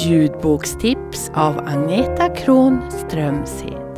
Ljudbokstips av Agneta Kron Strömshed.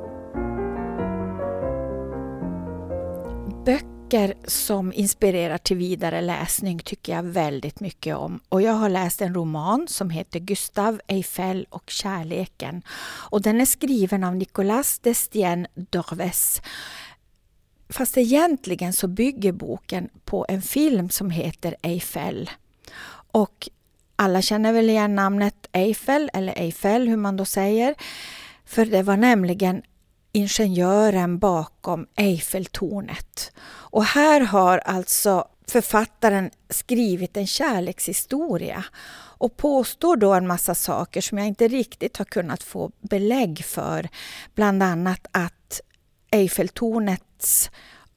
Böcker som inspirerar till vidare läsning tycker jag väldigt mycket om. Och jag har läst en roman som heter Gustave Eiffel och kärleken. Och den är skriven av Nicolas Destienne-Dorves. Fast egentligen så bygger boken på en film som heter Eiffel. Och alla känner väl igen namnet Eiffel, eller Eiffel hur man då säger. För det var nämligen ingenjören bakom Eiffeltornet. Och här har alltså författaren skrivit en kärlekshistoria. Och påstår då en massa saker som jag inte riktigt har kunnat få belägg för. Bland annat att Eiffeltornets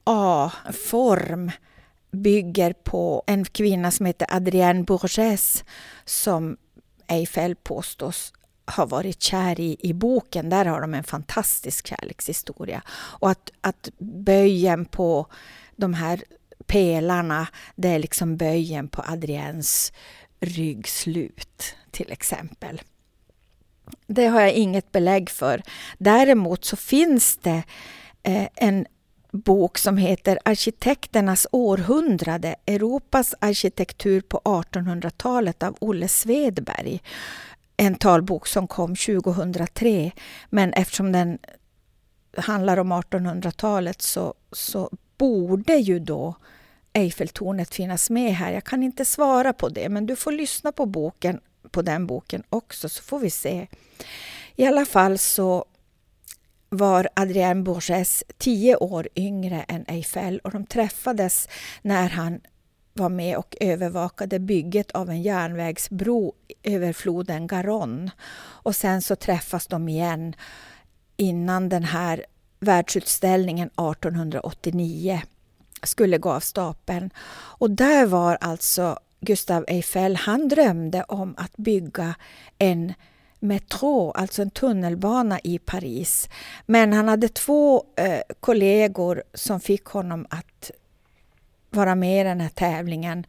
A-form bygger på en kvinna som heter Adrienne Bourges som Eiffel påstås ha varit kär i boken. Där har de en fantastisk kärlekshistoria. Och att böjen på de här pelarna, det är liksom böjen på Adriennes ryggslut till exempel. Det har jag inget belägg för. Däremot så finns det en bok som heter Arkitekternas århundrade, Europas arkitektur på 1800-talet av Olle Svedberg. En talbok som kom 2003, men eftersom den handlar om 1800-talet så borde ju då Eiffeltornet finnas med här. Jag kan inte svara på det, men du får lyssna på den boken också så får vi se. I alla fall så var Adrienne Bourges 10 år yngre än Eiffel och de träffades när han var med och övervakade bygget av en järnvägsbro över floden Garonne. Och sen så träffas de igen innan den här världsutställningen 1889 skulle gå av stapeln. Och där var alltså Gustave Eiffel, han drömde om att bygga en metro, alltså en tunnelbana i Paris. Men han hade 2 kollegor som fick honom att vara med i den här tävlingen.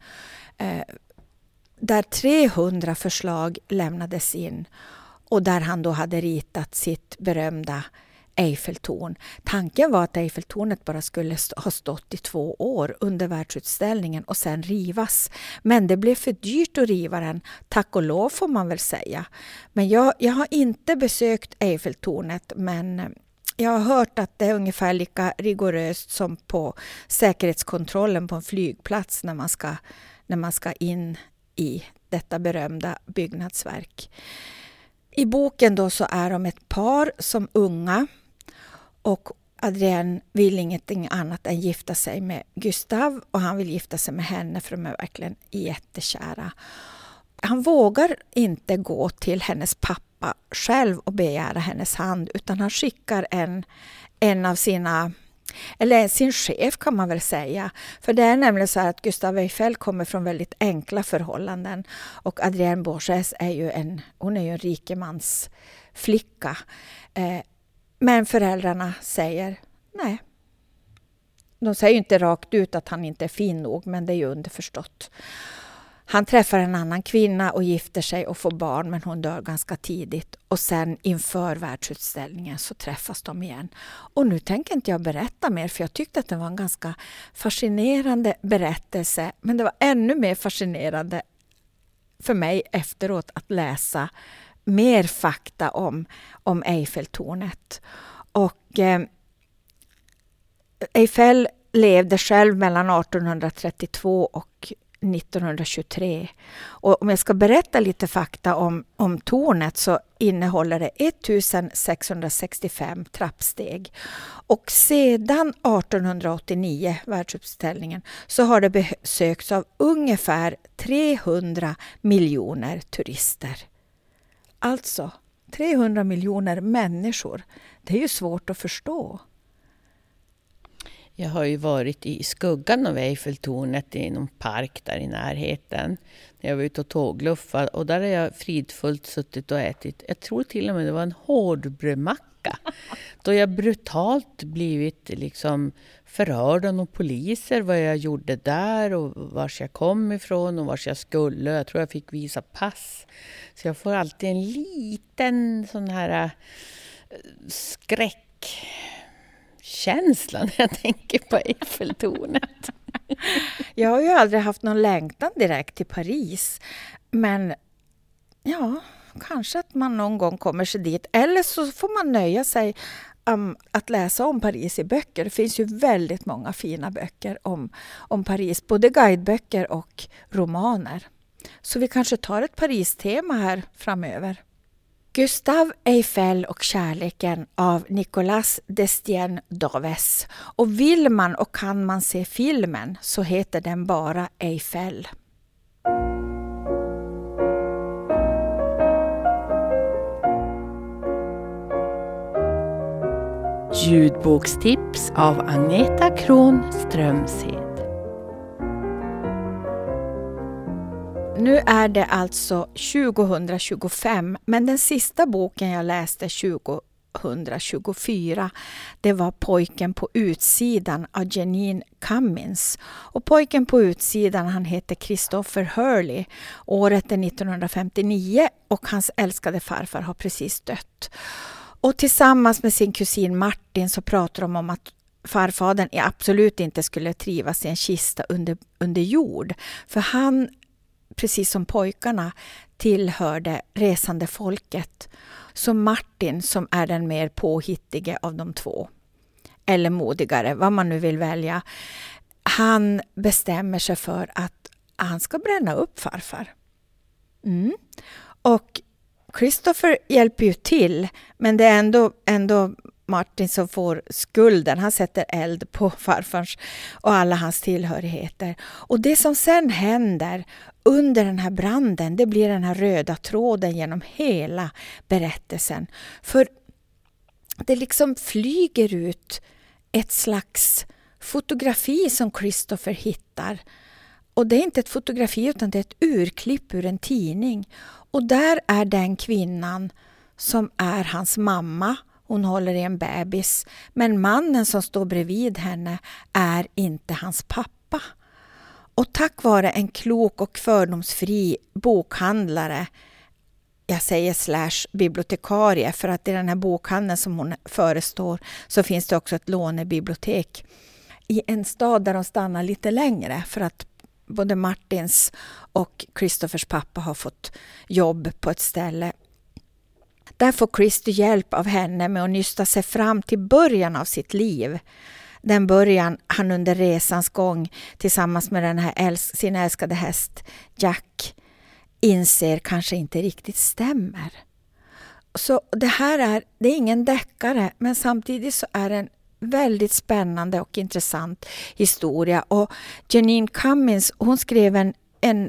Där 300 förslag lämnades in. Och där han då hade ritat sitt berömda Eiffeltorn. Tanken var att Eiffeltornet bara skulle ha stått i 2 år under världsutställningen och sen rivas. Men det blev för dyrt att riva den, tack och lov får man väl säga. Men jag har inte besökt Eiffeltornet, men jag har hört att det är ungefär lika rigoröst som på säkerhetskontrollen på en flygplats när man ska in i detta berömda byggnadsverk. I boken då så är de ett par som unga och Adrienne vill ingenting annat än gifta sig med Gustave och han vill gifta sig med henne för de är verkligen jättekära. Han vågar inte gå till hennes pappa själv och begära hennes hand utan han skickar en av sin chef kan man väl säga. För det är nämligen så här att Gustave Eiffel kommer från väldigt enkla förhållanden och Adrienne Bourges är ju en rikemans flicka. Men föräldrarna säger nej. De säger ju inte rakt ut att han inte är fin nog, men det är ju underförstått. Han träffar en annan kvinna och gifter sig och får barn, men hon dör ganska tidigt. Och sen inför världsutställningen så träffas de igen. Och nu tänker inte jag berätta mer, för jag tyckte att det var en ganska fascinerande berättelse. Men det var ännu mer fascinerande för mig efteråt att läsa mer fakta om Eiffeltornet. Och Eiffel levde själv mellan 1832 och 1923. Och om jag ska berätta lite fakta om tornet så innehåller det 1665 trappsteg. Och sedan 1889, världsutställningen, så har det besökts av ungefär 300 miljoner turister. Alltså 300 miljoner människor. Det är ju svårt att förstå. Jag har ju varit i skuggan av Eiffeltornet i någon park där i närheten. När jag var ute och tågluffade. Och där har jag fridfullt suttit och ätit. Jag tror till och med det var en hårdbrödmacka. Då jag brutalt blivit liksom förhörd av några poliser. Vad jag gjorde där och vars jag kom ifrån och vars jag skulle. Jag tror jag fick visa pass. Så jag får alltid en liten sån här skräckkänsla när jag tänker på Eiffeltornet. Jag har ju aldrig haft någon längtan direkt till Paris. Men ja, kanske att man någon gång kommer sig dit. Eller så får man nöja sig att läsa om Paris i böcker. Det finns ju väldigt många fina böcker om Paris. Både guideböcker och romaner. Så vi kanske tar ett Paris-tema här framöver. Gustave Eiffel och kärleken av Nicolas Destienne-Daves. Och vill man och kan man se filmen så heter den bara Eiffel. Ljudbokstips av Agneta Kron Strömshed. Nu är det alltså 2025, men den sista boken jag läste 2024, det var Pojken på utsidan av Janine Cummins. Och pojken på utsidan, han heter Christopher Hurley. Året är 1959 och hans älskade farfar har precis dött. Och tillsammans med sin kusin Martin så pratar de om att farfadern absolut inte skulle trivas i en kista under jord. För han, precis som pojkarna, tillhörde resande folket. Så Martin, som är den mer påhittige av de två, eller modigare, vad man nu vill välja, han bestämmer sig för att han ska bränna upp farfar. Och Christopher hjälper ju till, men det är ändå Martin som får skulden. Han sätter eld på farfars och alla hans tillhörigheter. Och det som sen händer under den här branden, det blir den här röda tråden genom hela berättelsen. För det liksom flyger ut ett slags fotografi som Christopher hittar. Och det är inte ett fotografi utan det är ett urklipp ur en tidning. Och där är den kvinnan som är hans mamma. Hon håller i en bebis. Men mannen som står bredvid henne är inte hans pappa. Och tack vare en klok och fördomsfri bokhandlare, jag säger /bibliotekarie, för att i den här bokhandeln som hon förestår så finns det också ett lånebibliotek i en stad där de stannar lite längre, för att både Martins och Christophers pappa har fått jobb på ett ställe. Där får Christy hjälp av henne med att nysta sig fram till början av sitt liv. Den början han under resans gång tillsammans med den här sin älskade häst Jack inser kanske inte riktigt stämmer. Så det är ingen deckare, men samtidigt så är det en väldigt spännande och intressant historia. Och Janine Cummins, hon skrev en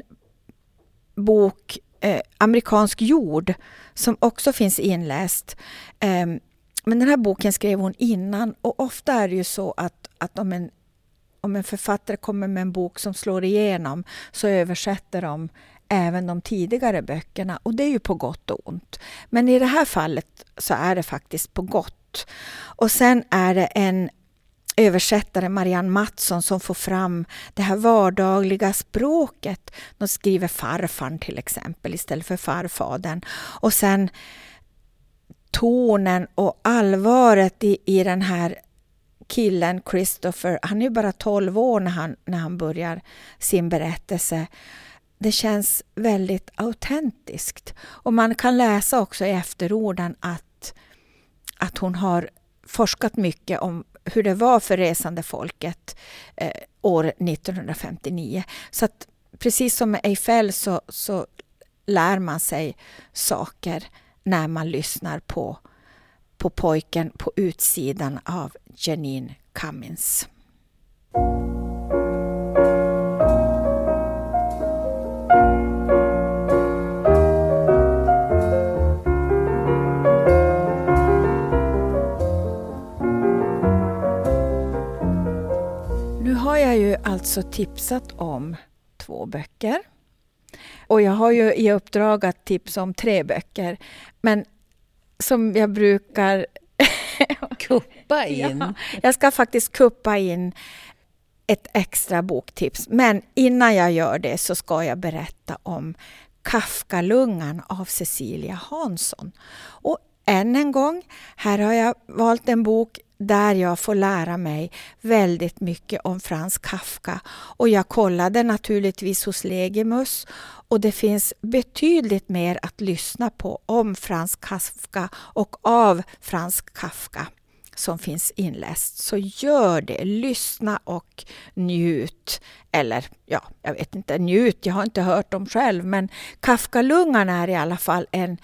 bok, Amerikansk jord, som också finns inläst. Men den här boken skrev hon innan, och ofta är det ju så att om en författare kommer med en bok som slår igenom så översätter de även de tidigare böckerna, och det är ju på gott och ont. Men i det här fallet så är det faktiskt på gott. Och sen är det en översättare, Marianne Mattsson, som får fram det här vardagliga språket. De skriver farfan till exempel istället för farfadern. Och sen tonen och allvaret i den här killen Christopher. Han är ju bara 12 år när han börjar sin berättelse. Det känns väldigt autentiskt. Och man kan läsa också i efterorden att hon har forskat mycket om hur det var för resande folket år 1959. Så att precis som med Eiffel så lär man sig saker när man lyssnar på pojken på utsidan av Janine Cummins. Nu har jag ju alltså tipsat om 2 böcker. Och jag har ju i uppdrag att tipsa om 3 böcker. Men som jag brukar... Kuppa in. Ja, jag ska faktiskt kuppa in ett extra boktips. Men innan jag gör det så ska jag berätta om Kafkalungan av Cecilia Hansson. Och än en gång, här har jag valt en bok där jag får lära mig väldigt mycket om Franz Kafka. Och jag kollade naturligtvis hos Legimus och det finns betydligt mer att lyssna på om Franz Kafka och av Franz Kafka som finns inläst. Så gör det, lyssna och njut. Eller ja, jag vet inte, njut, jag har inte hört dem själv. Men Kafkalungan är i alla fall en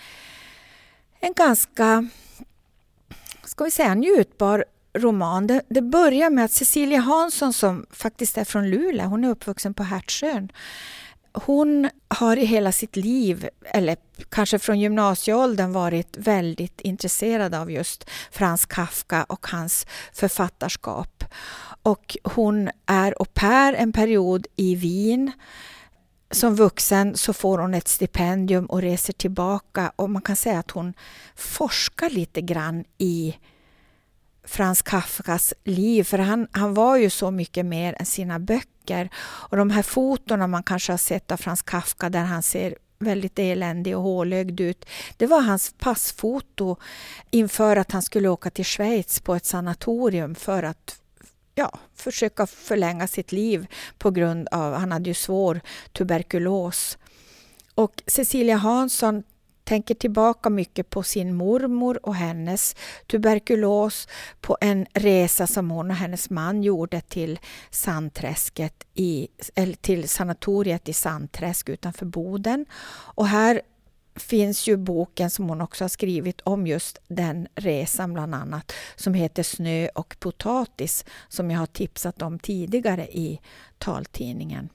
ganska, ska vi säga, njutbar roman. Det börjar med att Cecilia Hansson, som faktiskt är från Luleå, hon är uppvuxen på Hertsön. Hon har i hela sitt liv, eller kanske från gymnasieåldern, varit väldigt intresserad av just Franz Kafka och hans författarskap. Och hon är au pair en period i Wien. Som vuxen så får hon ett stipendium och reser tillbaka. Och man kan säga att hon forskar lite grann i Franz Kafkas liv. För han var ju så mycket mer än sina böcker. Och de här fotorna man kanske har sett av Franz Kafka där han ser väldigt eländig och hålögd ut. Det var hans passfoto inför att han skulle åka till Schweiz på ett sanatorium för att försöka förlänga sitt liv på grund av, han hade ju svår tuberkulos. Och Cecilia Hansson tänker tillbaka mycket på sin mormor och hennes tuberkulos på en resa som hon och hennes man gjorde till Sandträsket eller till sanatoriet i Sandträsk utanför Boden. Och här finns ju boken som hon också har skrivit om just den resan bland annat, som heter Snö och potatis, som jag har tipsat om tidigare i taltidningen.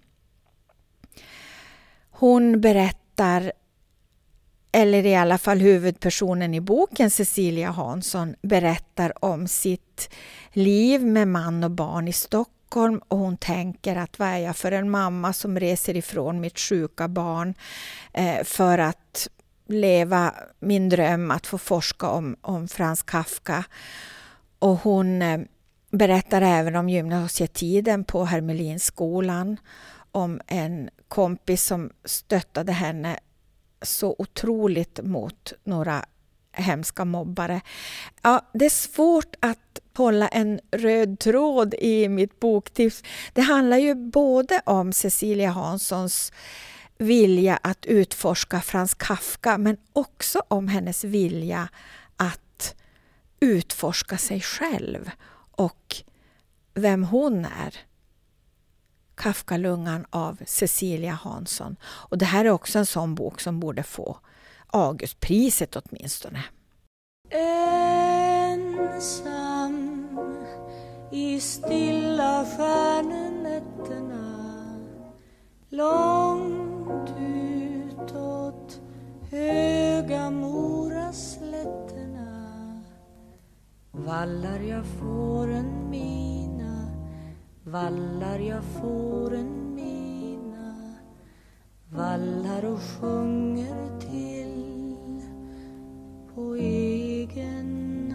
Hon berättar, eller i alla fall huvudpersonen i boken, Cecilia Hansson, berättar om sitt liv med man och barn i Stockholm. Och hon tänker att vad är jag för en mamma som reser ifrån mitt sjuka barn för att leva min dröm att få forska om Franz Kafka. Och hon berättar även om gymnasietiden på Hermelinskolan, om en kompis som stöttade henne så otroligt mot några hemska mobbare. Ja, det är svårt att hålla en röd tråd i mitt boktips. Det handlar ju både om Cecilia Hanssons vilja att utforska Franz Kafka, men också om hennes vilja att utforska sig själv och vem hon är. Kafkalungan av Cecilia Hansson. Och det här är också en sån bok som borde få Augustpriset åtminstone. Ensam i stilla stjärnenätterna, långt utåt höga moraslätterna, vallar jag fåren mina, vallar jag fåren mina, vallar och sjunger till på egen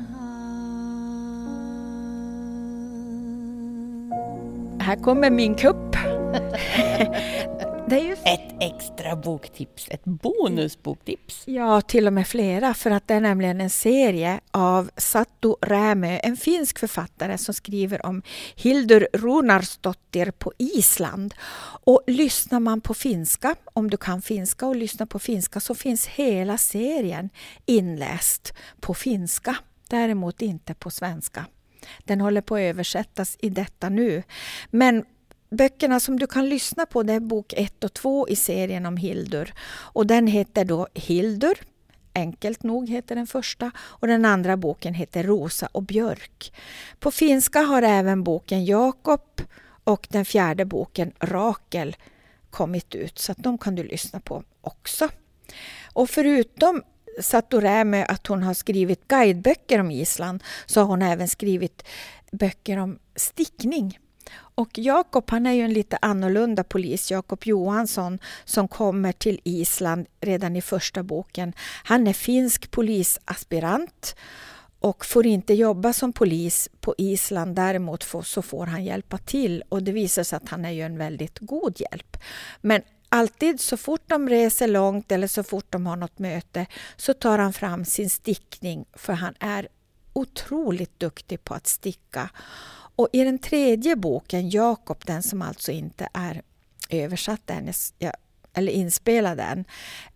hand. Här kommer min kupp. Det är ju Ett extra boktips, ett bonusboktips. Ja, till och med flera, för att det är nämligen en serie av Satu Rämö, en finsk författare som skriver om Hildur Runarsdottir på Island. Och lyssnar man på finska, om du kan finska och lyssnar på finska, så finns hela serien inläst på finska, däremot inte på svenska. Den håller på att översättas i detta nu. Men böckerna som du kan lyssna på, det är bok 1 och 2 i serien om Hildur. Och den heter då Hildur, enkelt nog heter den första. Och den andra boken heter Rosa och björk. På finska har även boken Jakob och den 4:e boken Rakel kommit ut. Så att de kan du lyssna på också. Och förutom Satu Rämö att hon har skrivit guideböcker om Island, så har hon även skrivit böcker om stickning. Och Jakob, han är ju en lite annorlunda polis. Jakob Johansson som kommer till Island redan i första boken. Han är finsk polisaspirant och får inte jobba som polis på Island. Däremot så får han hjälpa till och det visar sig att han är ju en väldigt god hjälp. Men alltid så fort de reser långt eller så fort de har något möte så tar han fram sin stickning, för han är otroligt duktig på att sticka. Och i den tredje boken, Jakob, den som alltså inte är översatt än, eller inspelad än,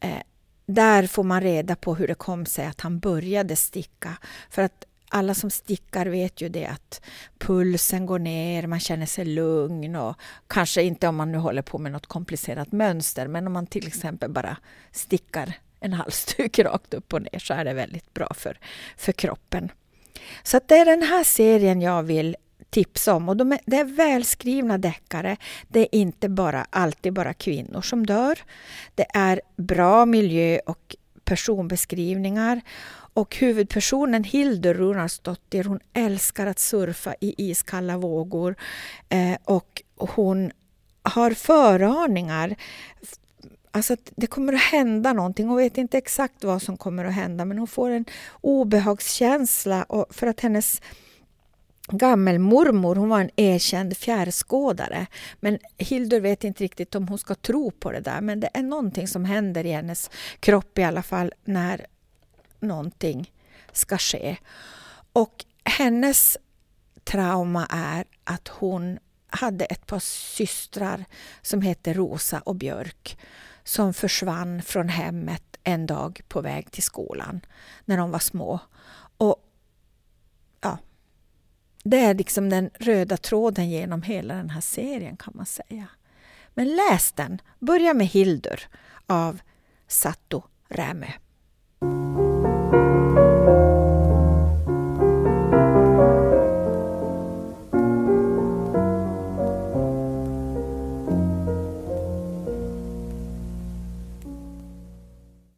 där får man reda på hur det kom sig att han började sticka. För att alla som stickar vet ju det, att pulsen går ner, man känner sig lugn, och kanske inte om man nu håller på med något komplicerat mönster, men om man till exempel bara stickar en halsduk rakt upp och ner så är det väldigt bra för kroppen. Så att det är den här serien jag vill tipsa om, och det är välskrivna deckare. Det är inte alltid bara kvinnor som dör. Det är bra miljö och personbeskrivningar. Och huvudpersonen Hildur Runarsdottir, hon älskar att surfa i iskalla vågor. Och hon har föraningar. Alltså att det kommer att hända någonting. Hon vet inte exakt vad som kommer att hända, men hon får en obehagskänsla för att hennes gammelmormor, hon var en erkänd fjärrskådare. Men Hildur vet inte riktigt om hon ska tro på det där. Men det är någonting som händer i hennes kropp i alla fall när någonting ska ske. Och hennes trauma är att hon hade ett par systrar som heter Rosa och Björk som försvann från hemmet en dag på väg till skolan när de var små. Och ja, det är liksom den röda tråden genom hela den här serien, kan man säga. Men läs den. Börja med Hildur av Satu Rämö.